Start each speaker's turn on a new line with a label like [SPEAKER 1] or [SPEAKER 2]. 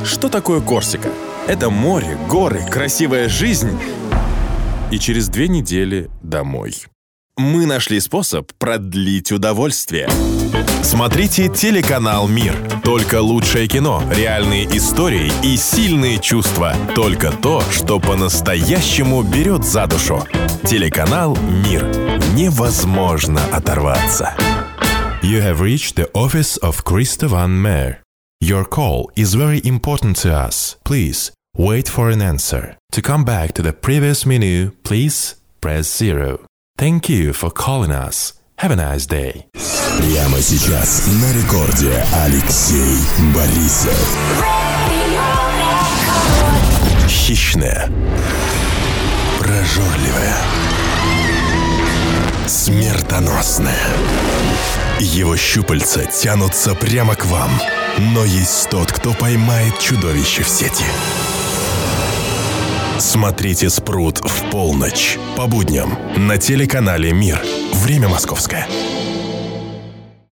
[SPEAKER 1] Что такое Корсика? Это море, горы, красивая жизнь и через 2 недели домой. Мы нашли способ продлить удовольствие.
[SPEAKER 2] Смотрите телеканал «Мир». Только лучшее кино, реальные истории и сильные чувства. Только то, что по-настоящему берет за душу. Телеканал «Мир». Невозможно оторваться. You have reached the office of Christer Van Meer. Your call is very important to us. Please wait for an answer. To come back to the previous menu, please press 0. Thank you for calling us. Have a nice day.
[SPEAKER 3] Прямо сейчас на рекорде Алексей Борисов.
[SPEAKER 2] Хищная,
[SPEAKER 3] Прожорливая.
[SPEAKER 2] смертоносная. Его щупальца тянутся прямо к вам. Но есть тот, кто поймает чудовище в сети. Смотрите «Спрут» в полночь по будням на телеканале «Мир». Время московское.